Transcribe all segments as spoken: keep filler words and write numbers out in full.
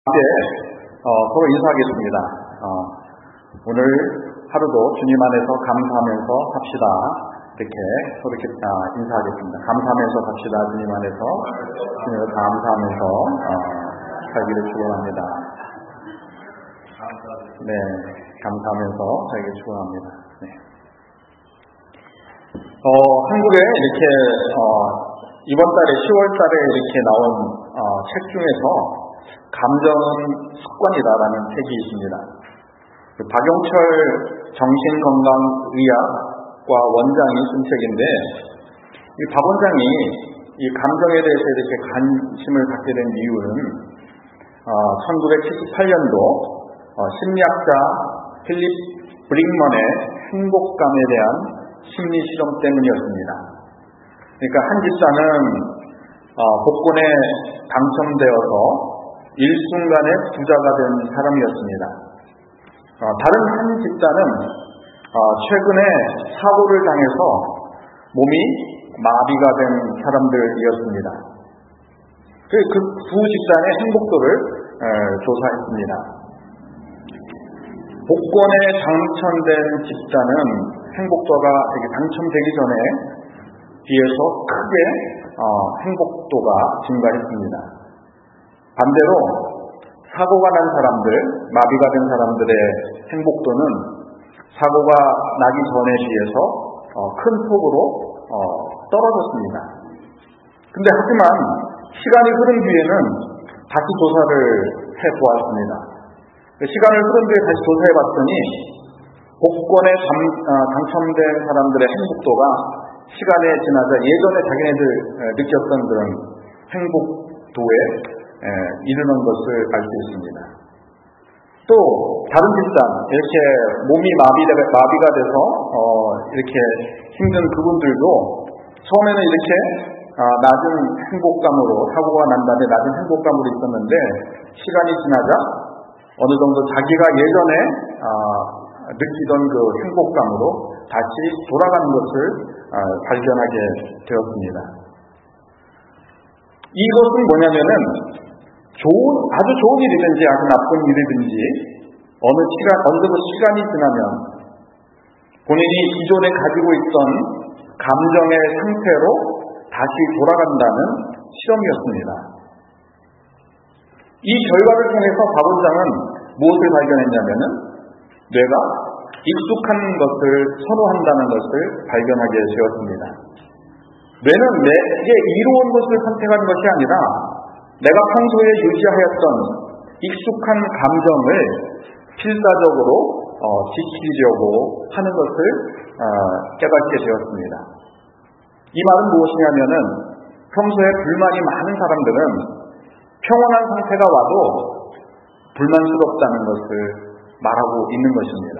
이제 어, 서로 인사하겠습니다. 어, 오늘 하루도 주님 안에서 감사하면서 삽시다. 이렇게 서로 이렇게 아, 인사하겠습니다. 감사하면서 삽시다. 주님 안에서 주님을 감사하면서 어, 살기를 축원합니다. 네, 감사하면서 살기를 축원합니다. 네. 어, 한국에 이렇게 어, 이번 달에 시월 달에 이렇게 나온 어, 책 중에서 감정은 습관이다라는 책이 있습니다. 박용철 정신건강의학과 원장이 쓴 책인데, 이 박 원장이 이 감정에 대해서 이렇게 관심을 갖게 된 이유는 어, 천구백칠십팔 년도 어, 심리학자 필립 브릭먼의 행복감에 대한 심리 실험 때문이었습니다. 그러니까 한 집사는 어, 복권에 당첨되어서 일순간에 부자가 된 사람이었습니다. 어, 다른 한 집사는 어, 최근에 사고를 당해서 몸이 마비가 된 사람들이었습니다. 그 두 집사의 행복도를 에, 조사했습니다. 복권에 당첨된 집사는 행복도가 당첨되기 전에 비해서 크게 어, 행복도가 증가했습니다. 반대로 사고가 난 사람들, 마비가 된 사람들의 행복도는 사고가 나기 전에 비해서 어, 큰 폭으로 어, 떨어졌습니다. 근데 하지만 시간이 흐른 뒤에는 다시 조사를 해보았습니다. 시간을 흐른 뒤에 다시 조사해봤더니 복권에 당, 어, 당첨된 사람들의 행복도가 시간에 지나자 예전에 자기네들 느꼈던 그런 행복도에 에, 이르는 것을 알 수 있습니다. 또 다른 집단, 이렇게 몸이 마비가, 마비가 돼서 어, 이렇게 힘든 그분들도 처음에는 이렇게 어, 낮은 행복감으로, 사고가 난 다음에 낮은 행복감으로 있었는데 시간이 지나자 어느 정도 자기가 예전에 어, 느끼던 그 행복감으로 다시 돌아가는 것을 어, 발견하게 되었습니다. 이것은 뭐냐면은 좋은, 아주 좋은 일이든지 아주 나쁜 일이든지 어느 시간, 어느 정도 시간이 지나면 본인이 기존에 가지고 있던 감정의 상태로 다시 돌아간다는 실험이었습니다. 이 결과를 통해서 박 원장은 무엇을 발견했냐면은 뇌가 익숙한 것을 선호한다는 것을 발견하게 되었습니다. 뇌는 내게 이로운 것을 선택하는 것이 아니라 내가 평소에 유지하였던 익숙한 감정을 필사적으로 어, 지키려고 하는 것을 어, 깨닫게 되었습니다. 이 말은 무엇이냐면은 평소에 불만이 많은 사람들은 평온한 상태가 와도 불만스럽다는 것을 말하고 있는 것입니다.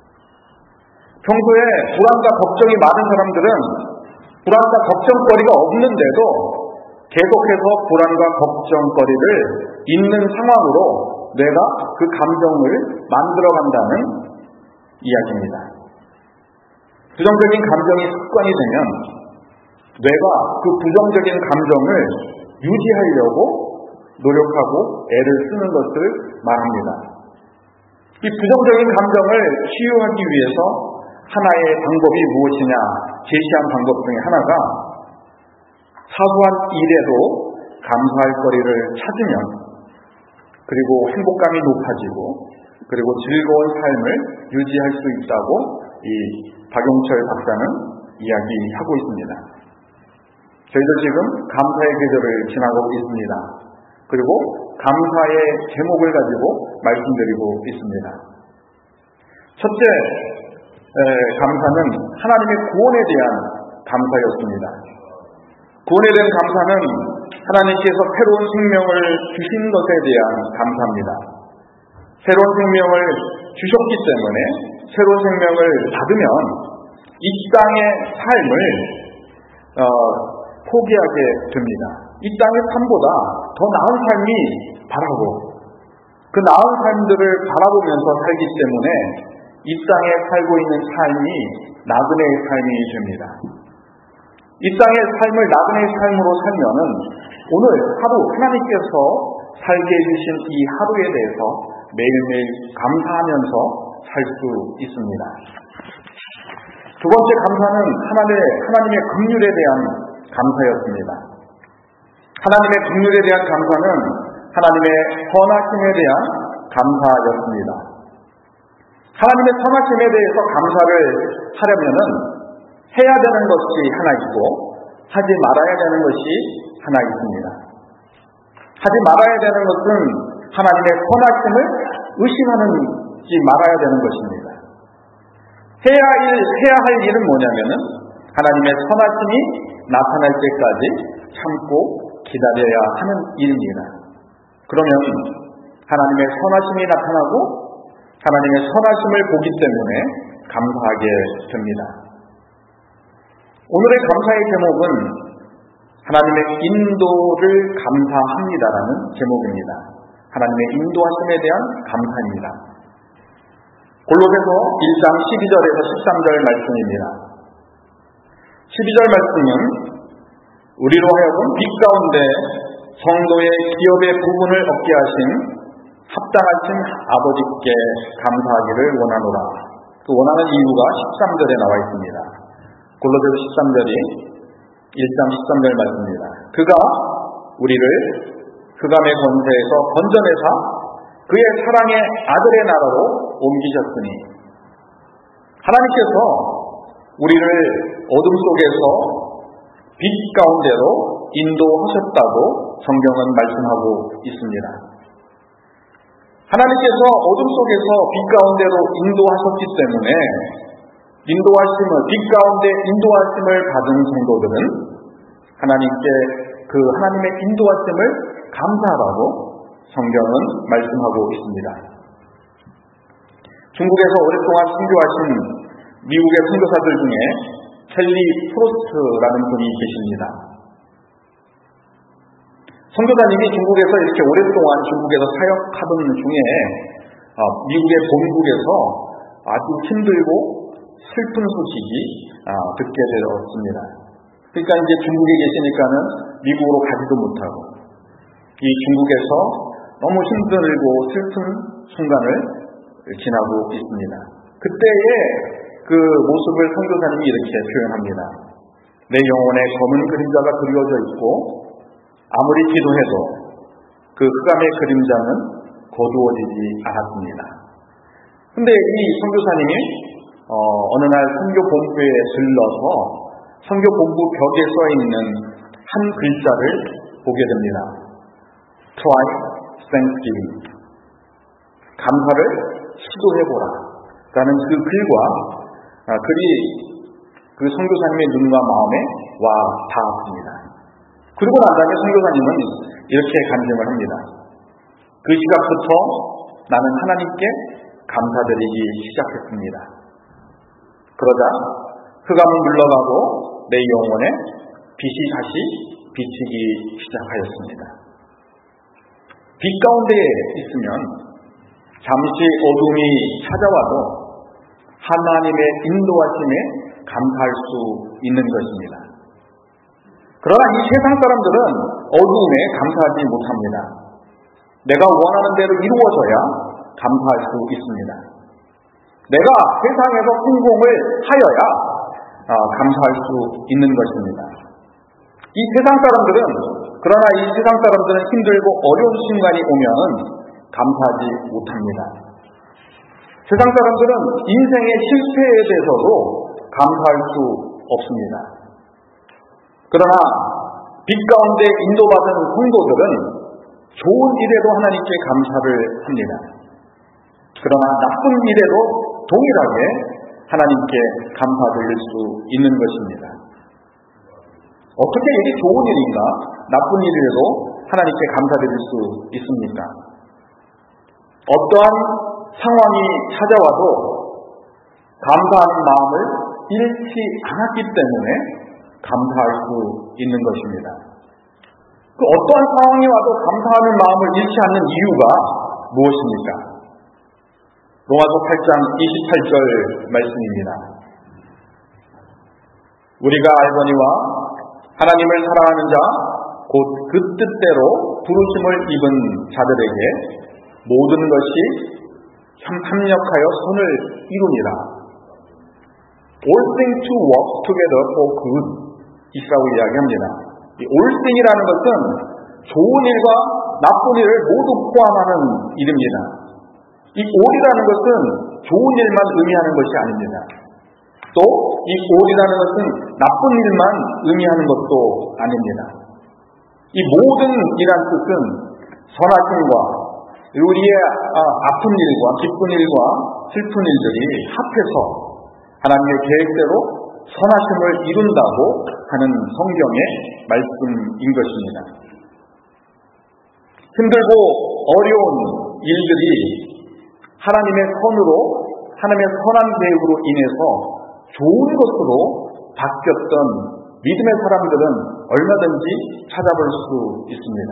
평소에 불안과 걱정이 많은 사람들은 불안과 걱정거리가 없는데도 계속해서 불안과 걱정거리를 있는 상황으로 뇌가 그 감정을 만들어간다는 이야기입니다. 부정적인 감정이 습관이 되면 뇌가 그 부정적인 감정을 유지하려고 노력하고 애를 쓰는 것을 말합니다. 이 부정적인 감정을 치유하기 위해서 하나의 방법이 무엇이냐 제시한 방법 중에 하나가 사소한 일에도 감사할 거리를 찾으면 그리고 행복감이 높아지고 그리고 즐거운 삶을 유지할 수 있다고 이 박용철 박사는 이야기하고 있습니다. 저희도 지금 감사의 계절을 지나고 있습니다. 그리고 감사의 제목을 가지고 말씀드리고 있습니다. 첫째 에, 감사는 하나님의 구원에 대한 감사였습니다. 구원에 대한 감사는 하나님께서 새로운 생명을 주신 것에 대한 감사입니다. 새로운 생명을 주셨기 때문에 새로운 생명을 받으면 이 땅의 삶을 어, 포기하게 됩니다. 이 땅의 삶보다 더 나은 삶이 바라고 그 나은 삶들을 바라보면서 살기 때문에 이 땅에 살고 있는 삶이 나그네의 삶이 됩니다. 이 땅의 삶을 나그네의 삶으로 살면은 오늘 하루 하나님께서 살게 해주신 이 하루에 대해서 매일매일 감사하면서 살 수 있습니다. 두 번째 감사는 하나님의, 하나님의 긍휼에 대한 감사였습니다. 하나님의 긍휼에 대한 감사는 하나님의 선하심에 대한 감사였습니다. 하나님의 선하심에 대해서 감사를 하려면은 해야 되는 것이 하나 있고 하지 말아야 되는 것이 하나 있습니다. 하지 말아야 되는 것은 하나님의 선하심을 의심하는지 말아야 되는 것입니다. 해야, 일, 해야 할 일은 뭐냐면은 하나님의 선하심이 나타날 때까지 참고 기다려야 하는 일입니다. 그러면 하나님의 선하심이 나타나고 하나님의 선하심을 보기 때문에 감사하게 됩니다. 오늘의 감사의 제목은 하나님의 인도를 감사합니다라는 제목입니다. 하나님의 인도하심에 대한 감사입니다. 골로새서 일 장 십이 절에서 십삼 절 말씀입니다. 십이 절 말씀은 우리로 하여금 빛 가운데 성도의 기업의 부분을 얻게 하신 합당하신 아버지께 감사하기를 원하노라. 그 원하는 이유가 십삼 절에 나와 있습니다. 골로새서 십삼 절이 일 장 십삼 절 말씀입니다. 그가 우리를 흑암의 권세에서 건져내사 그의 사랑의 아들의 나라로 옮기셨으니 하나님께서 우리를 어둠 속에서 빛 가운데로 인도하셨다고 성경은 말씀하고 있습니다. 하나님께서 어둠 속에서 빛 가운데로 인도하셨기 때문에 인도하심을, 빛 가운데 인도하심을 받은 성도들은 하나님께 그 하나님의 인도하심을 감사하라고 성경은 말씀하고 있습니다. 중국에서 오랫동안 선교하신 미국의 선교사들 중에 켈리 프로스트라는 분이 계십니다. 선교사님이 중국에서 이렇게 오랫동안 중국에서 사역하던 중에 미국의 본국에서 아주 힘들고 슬픈 소식이 듣게 되었습니다. 그러니까 이제 중국에 계시니까는 미국으로 가지도 못하고 이 중국에서 너무 힘들고 슬픈 순간을 지나고 있습니다. 그때의 그 모습을 선교사님이 이렇게 표현합니다. 내 영혼에 검은 그림자가 그려져 있고 아무리 기도해도 그 흑암의 그림자는 거두어지지 않았습니다. 근데 이 선교사님이 어, 어느 날 선교 본부에 들러서 선교 본부 벽에 써 있는 한 글자를 보게 됩니다. Try Thanksgiving. 감사를 시도해보라. 라는 그 글과 아, 글이 그 선교사님의 눈과 마음에 와 닿았습니다. 그리고 난 다음에 선교사님은 이렇게 간증을 합니다. 그 시각부터 나는 하나님께 감사드리기 시작했습니다. 그러자 흑암은 물러가고 내 영혼에 빛이 다시 비치기 시작하였습니다. 빛 가운데 있으면 잠시 어둠이 찾아와도 하나님의 인도하심에 감사할 수 있는 것입니다. 그러나 이 세상 사람들은 어둠에 감사하지 못합니다. 내가 원하는 대로 이루어져야 감사할 수 있습니다. 내가 세상에서 성공을 하여야 아, 감사할 수 있는 것입니다. 이 세상 사람들은 그러나 이 세상 사람들은 힘들고 어려운 순간이 오면 감사하지 못합니다. 세상 사람들은 인생의 실패에 대해서도 감사할 수 없습니다. 그러나 빛 가운데 인도받은 성도들은 좋은 일에도 하나님께 감사를 합니다. 그러나 나쁜 일에도 동일하게 하나님께 감사드릴 수 있는 것입니다. 어떻게 이게 좋은 일인가? 나쁜 일이라도 하나님께 감사드릴 수 있습니까? 어떠한 상황이 찾아와도 감사하는 마음을 잃지 않았기 때문에 감사할 수 있는 것입니다. 그 어떠한 상황이 와도 감사하는 마음을 잃지 않는 이유가 무엇입니까? 로마서 팔 장 이십팔 절 말씀입니다. 우리가 알거니와 하나님을 사랑하는 자 곧 그 뜻대로 부르심을 입은 자들에게 모든 것이 협력하여 선을 이루니라. All things to work together for good 이라고 이야기합니다. 이 all thing이라는 것은 좋은 일과 나쁜 일을 모두 포함하는 일입니다. 이 all이라는 것은 좋은 일만 의미하는 것이 아닙니다. 또 이 all이라는 것은 나쁜 일만 의미하는 것도 아닙니다. 이 모든 이란 뜻은 선하심과 우리의 아픈 일과 기쁜 일과 슬픈 일들이 합해서 하나님의 계획대로 선하심을 이룬다고 하는 성경의 말씀인 것입니다. 힘들고 어려운 일들이 하나님의 선으로 하나님의 선한 계획으로 인해서 좋은 것으로 바뀌었던 믿음의 사람들은 얼마든지 찾아볼 수 있습니다.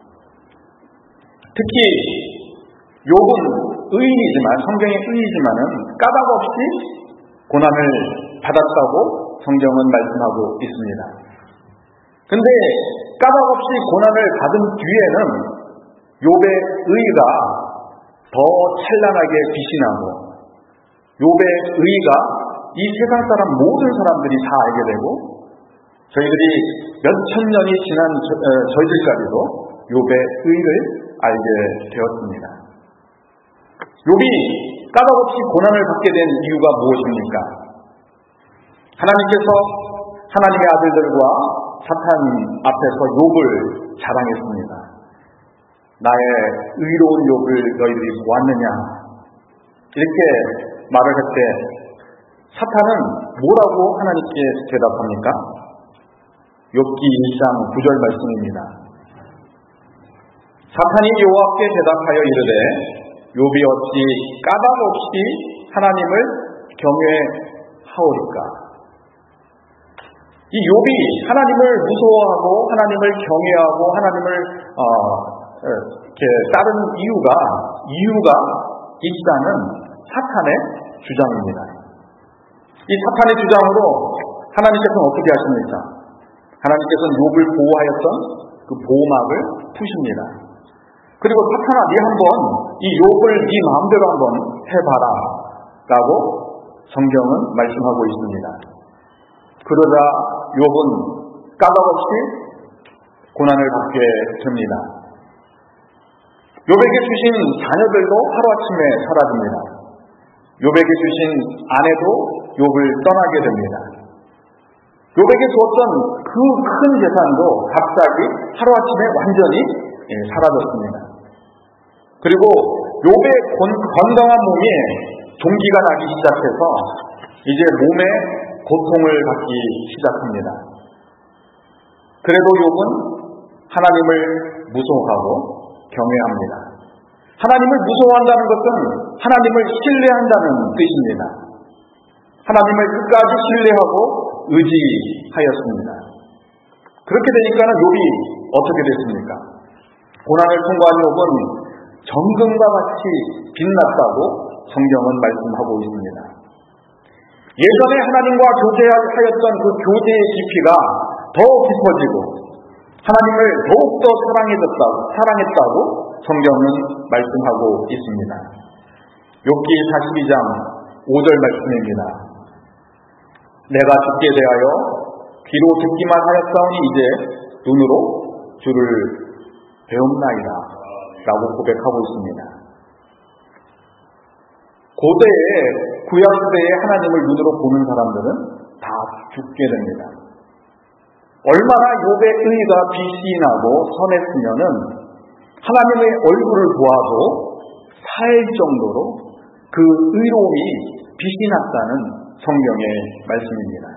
특히 욥은 의인이지만 성경의 의이지만은 까닭 없이 고난을 받았다고 성경은 말씀하고 있습니다. 근데 까닭 없이 고난을 받은 뒤에는 욥의 의가 더 찬란하게 빛이 나고 욥의 의가 이 세상 사람 모든 사람들이 다 알게 되고 저희들이 몇천 년이 지난 저, 어, 저희들까지도 욥의 의를 알게 되었습니다. 욥이 까닭없이 고난을 받게 된 이유가 무엇입니까? 하나님께서 하나님의 아들들과 사탄 앞에서 욥을 자랑했습니다. 나의 의로운 욥을 너희들이 보았느냐? 이렇게 말을 할 때 사탄은 뭐라고 하나님께 대답합니까? 욥기 일 장 구 절 말씀입니다. 사탄이 여호와께 대답하여 이르되 욥이 어찌 까닭 없이 하나님을 경외하오리까? 이 욥이 하나님을 무서워하고 하나님을 경외하고 하나님을 어, 이렇게 따른 이유가 이유가 있다는 사탄의 주장입니다. 이 사탄의 주장으로 하나님께서는 어떻게 하십니까? 하나님께서는 욥을 보호하였던 그 보호막을 푸십니다. 그리고 사탄아, 네 한번 이 욥을 네 마음대로 한번 해봐라 라고 성경은 말씀하고 있습니다. 그러자 욥은 까닭없이 고난을 받게 됩니다. 욥에게 주신 자녀들도 하루아침에 사라집니다. 욥에게 주신 아내도 욥을 떠나게 됩니다. 욥에게 주었던 그 큰 재산도 갑자기 하루아침에 완전히 사라졌습니다. 그리고 욥의 건강한 몸이 종기가 나기 시작해서 이제 몸에 고통을 받기 시작합니다. 그래도 욥은 하나님을 무서워하고 경외합니다. 하나님을 무서워한다는 것은 하나님을 신뢰한다는 뜻입니다. 하나님을 끝까지 신뢰하고 의지하였습니다. 그렇게 되니까는 욥이 어떻게 됐습니까? 고난을 통과한 욥은 정금과 같이 빛났다고 성경은 말씀하고 있습니다. 예전에 하나님과 교제하였던 그 교제의 깊이가 더 깊어지고 하나님을 더욱더 사랑해졌다고, 사랑했다고 성경은 말씀하고 있습니다. 욥기 사십이 장 오 절 말씀입니다. 내가 죽게 대하여 귀로 듣기만 하였사오니 이제 눈으로 주를 배움나이다 라고 고백하고 있습니다. 고대에 구약시대에 하나님을 눈으로 보는 사람들은 다 죽게 됩니다. 얼마나 욥의 의가 빛이 나고 선했으면은 하나님의 얼굴을 보아도 살 정도로 그 의로움이 빛이 났다는 성경의 말씀입니다.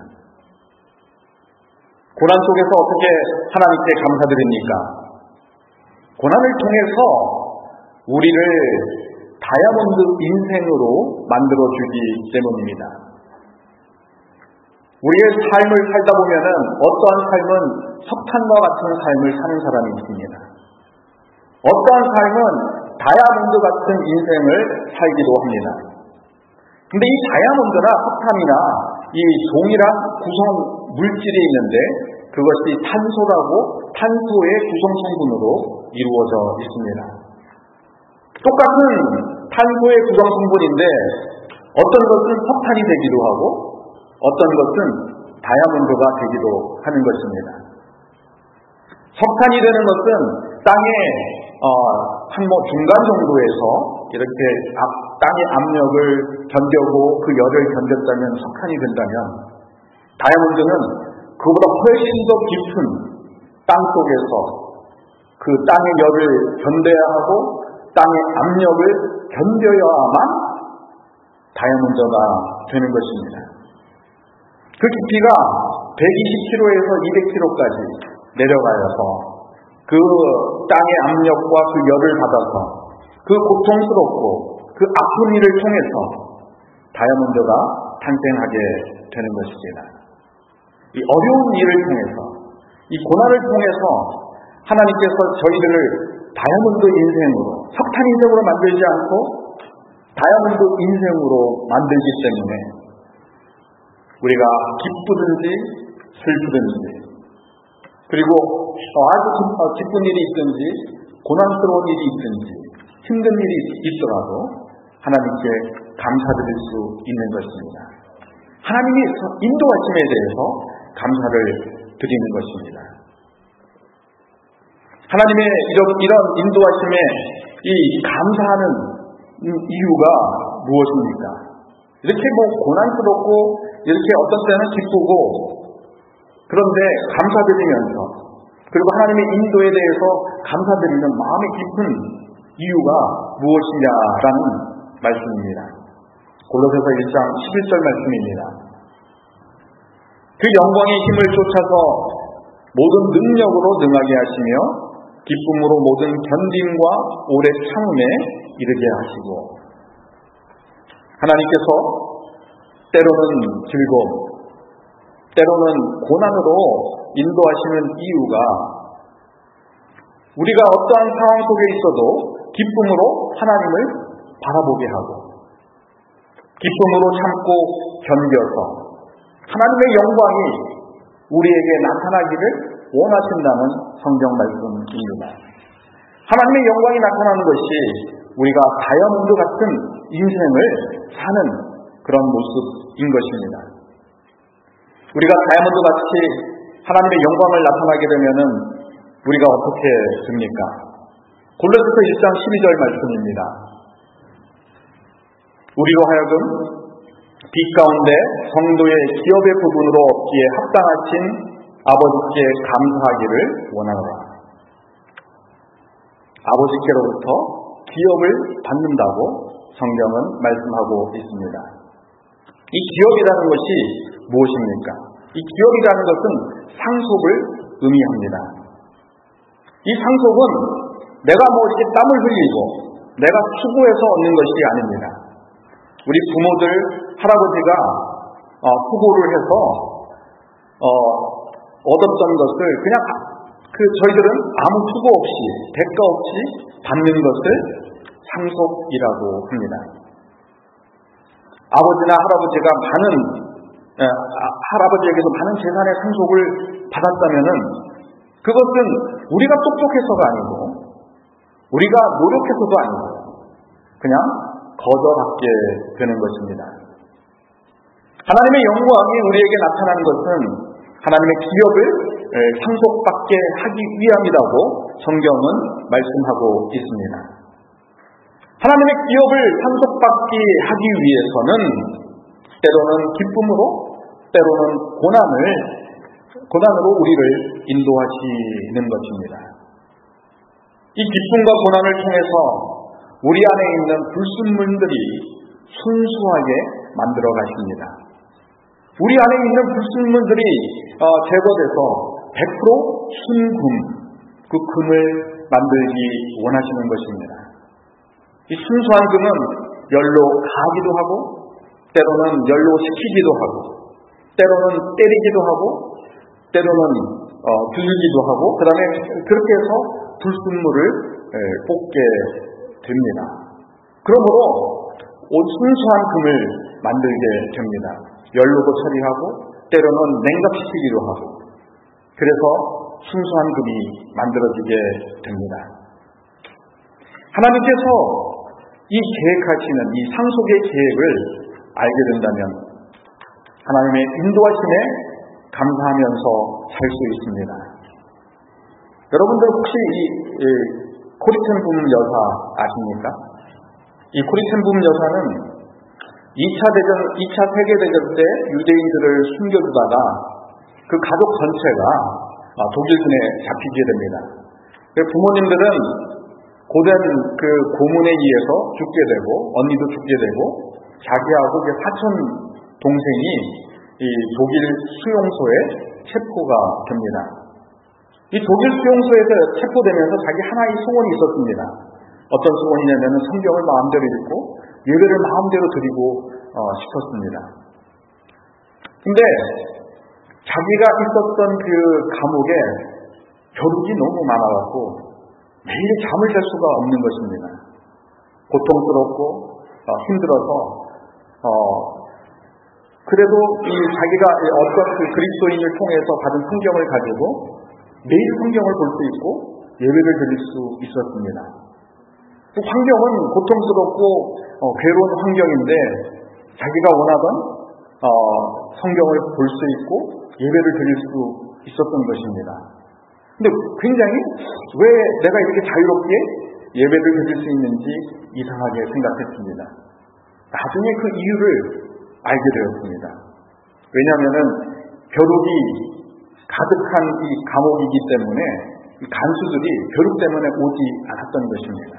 고난 속에서 어떻게 하나님께 감사드립니까? 고난을 통해서 우리를 다이아몬드 인생으로 만들어주기 때문입니다. 우리의 삶을 살다 보면은 어떠한 삶은 석탄과 같은 삶을 사는 사람이 있습니다. 어떠한 삶은 다이아몬드 같은 인생을 살기도 합니다. 근데 이 다이아몬드나 석탄이나 이 종이랑 구성 물질이 있는데 그것이 탄소라고 탄소의 구성 성분으로 이루어져 있습니다. 똑같은 탄소의 구성 성분인데 어떤 것은 석탄이 되기도 하고 어떤 것은 다이아몬드가 되기도 하는 것입니다. 석탄이 되는 것은 땅의 어, 한 뭐 중간 정도에서 이렇게 앞, 땅의 압력을 견뎌고 그 열을 견뎠다면 석탄이 된다면, 다이아몬드는 그보다 훨씬 더 깊은 땅 속에서 그 땅의 열을 견뎌야 하고 땅의 압력을 견뎌야만 다이아몬드가 되는 것입니다. 그 깊이가 백이십 킬로미터에서 이백 킬로미터까지 내려가서 그 땅의 압력과 그 열을 받아서 그 고통스럽고 그 아픈 일을 통해서 다이아몬드가 탄생하게 되는 것입니다. 이 어려운 일을 통해서, 이 고난을 통해서 하나님께서 저희들을 다이아몬드 인생으로, 석탄 인생으로 만들지 않고 다이아몬드 인생으로 만들기 때문에 우리가 기쁘든지 슬프든지, 그리고 아주 기쁜 일이 있든지 고난스러운 일이 있든지 힘든 일이 있더라도 하나님께 감사드릴 수 있는 것입니다. 하나님이 인도하심에 대해서 감사를 드리는 것입니다. 하나님의 이런 인도하심에 이 감사하는 이유가 무엇입니까? 이렇게 뭐 고난스럽고 이렇게 어떤 때는 기쁘고, 그런데 감사드리면서, 그리고 하나님의 인도에 대해서 감사드리는 마음의 깊은 이유가 무엇이냐라는 말씀입니다. 골로새서 일 장 십일 절 말씀입니다. 그 영광의 힘을 쫓아서 모든 능력으로 능하게 하시며 기쁨으로 모든 견딤과 오래 참음에 이르게 하시고, 하나님께서 때로는 즐거움, 때로는 고난으로 인도하시는 이유가 우리가 어떠한 상황 속에 있어도 기쁨으로 하나님을 바라보게 하고 기쁨으로 참고 견뎌서 하나님의 영광이 우리에게 나타나기를 원하신다는 성경 말씀입니다. 하나님의 영광이 나타나는 것이 우리가 다이아몬드 같은 인생을 사는 그런 모습인 것입니다. 우리가 다이아몬드 같이 하나님의 영광을 나타나게 되면은 우리가 어떻게 됩니까? 골로새서 일 장 십이 절 말씀입니다. 우리로 하여금 빛 가운데 성도의 기업의 부분으로 얻기에 합당하신 아버지께 감사하기를 원하노라. 아버지께로부터 기업을 받는다고 성경은 말씀하고 있습니다. 이 기업이라는 것이 무엇입니까? 이 기업이라는 것은 상속을 의미합니다. 이 상속은 내가 뭐 이렇게 땀을 흘리고 내가 수고해서 얻는 것이 아닙니다. 우리 부모들, 할아버지가 어, 수고를 해서 어, 얻었던 것을 그냥 그 저희들은 아무 수고 없이 대가 없이 받는 것을 상속이라고 합니다. 아버지나 할아버지가 많은 에, 할아버지에게서 많은 재산의 상속을 받았다면은 그것은 우리가 똑똑해서가 아니고 우리가 노력해서도 아니고 그냥 거저 받게 되는 것입니다. 하나님의 영광이 우리에게 나타나는 것은 하나님의 기업을 상속받게 하기 위함이라고 성경은 말씀하고 있습니다. 하나님의 기업을 상속받게 하기 위해서는 때로는 기쁨으로, 때로는 고난을, 고난으로 우리를 인도하시는 것입니다. 이 기쁨과 고난을 통해서 우리 안에 있는 불순물들이 순수하게 만들어 가십니다. 우리 안에 있는 불순물들이 어, 제거돼서 백 퍼센트 순금, 그 금을 만들기 원하시는 것입니다. 이 순수한 금은 열로 가기도 하고 때로는 열로 식히기도 하고 때로는 때리기도 하고 때로는 어, 들기도 하고 그 다음에 그렇게 해서 불순물을 에, 뽑게 됩니다. 그러므로 순수한 금을 만들게 됩니다. 열로도 처리하고 때로는 냉각시키기도 하고 그래서 순수한 금이 만들어지게 됩니다. 하나님께서 이 계획하시는 이 상속의 계획을 알게 된다면 하나님의 인도하심에 감사하면서 살 수 있습니다. 여러분들 혹시 이, 이 코리텐 붐 여사 아십니까? 이 코리텐 붐 여사는 이 차 대전, 이 차 세계대전 때 유대인들을 숨겨두다가 그 가족 전체가 독일군에 잡히게 됩니다. 부모님들은 고된 그 고문에 의해서 죽게 되고 언니도 죽게 되고 자기하고 사촌 동생이 이 독일 수용소에 체포가 됩니다. 이 독일 수용소에서 체포되면서 자기 하나의 소원이 있었습니다. 어떤 소원이냐면 성경을 마음대로 읽고 예배를 마음대로 드리고 어, 싶었습니다. 근데 자기가 있었던 그 감옥에 벼룩이 너무 많아갖고 매일 잠을 잘 수가 없는 것입니다. 고통스럽고 어, 힘들어서 어, 그래도 이 자기가 어떤 그 그리스도인을 통해서 받은 성경을 가지고 매일 성경을 볼 수 있고 예배를 드릴 수 있었습니다. 그 환경은 고통스럽고 어, 괴로운 환경인데 자기가 원하던 어, 성경을 볼 수 있고 예배를 드릴 수 있었던 것입니다. 근데 굉장히 왜 내가 이렇게 자유롭게 예배를 드릴 수 있는지 이상하게 생각했습니다. 나중에 그 이유를 알게 되었습니다. 왜냐하면 벼룩이 가득한 이 감옥이기 때문에 이 간수들이 벼룩 때문에 오지 않았던 것입니다.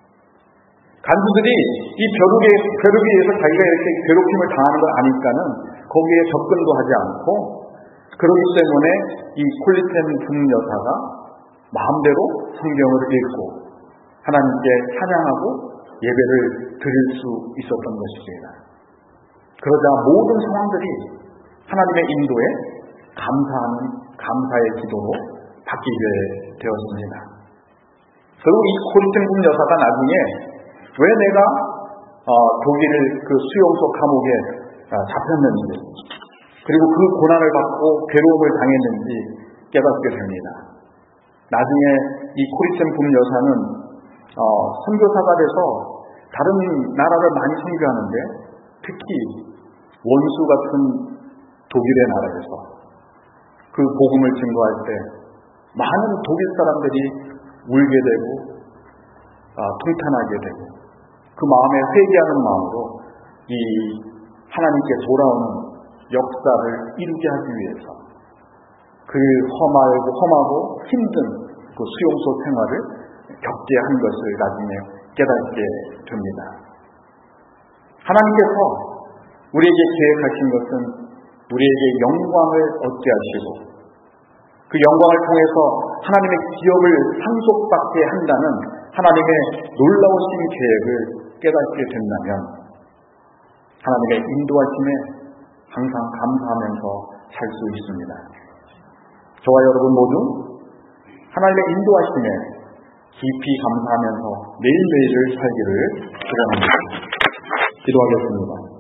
간수들이 이 벼룩에, 벼룩에 의해서 자기가 이렇게 괴롭힘을 당하는 걸 아니까는 거기에 접근도 하지 않고 그렇기 때문에 이 콜리텐 붐 여사가 마음대로 성경을 읽고 하나님께 찬양하고 예배를 드릴 수 있었던 것입니다. 그러자 모든 상황들이 하나님의 인도에 감사하는 감사의 기도로 바뀌게 되었습니다. 그리고 이 콜리텐 붐 여사가 나중에 왜 내가 어, 독일 그 수용소 감옥에 어, 잡혔는지 그리고 그 고난을 받고 괴로움을 당했는지 깨닫게 됩니다. 나중에 이 코리텐 붐 여사는 어, 선교사가 돼서 다른 나라를 많이 선교하는데 특히 원수 같은 독일의 나라에서 그 복음을 증거할 때 많은 독일 사람들이 울게 되고 어, 통탄하게 되고 그 마음에 회개하는 마음으로 이 하나님께 돌아오는 역사를 이루게 하기 위해서 그 험하고 험하고 힘든 그 수용소 생활을 겪게 한 것을 나중에 깨닫게 됩니다. 하나님께서 우리에게 계획하신 것은 우리에게 영광을 얻게 하시고 그 영광을 통해서 하나님의 기업을 상속받게 한다는 하나님의 놀라우신 계획을 깨닫게 된다면 하나님의 인도하심에 항상 감사하면서 살 수 있습니다. 저와 여러분 모두 하나님의 인도하심에 깊이 감사하면서 매일매일을 살기를 기도합니다. 기도하겠습니다.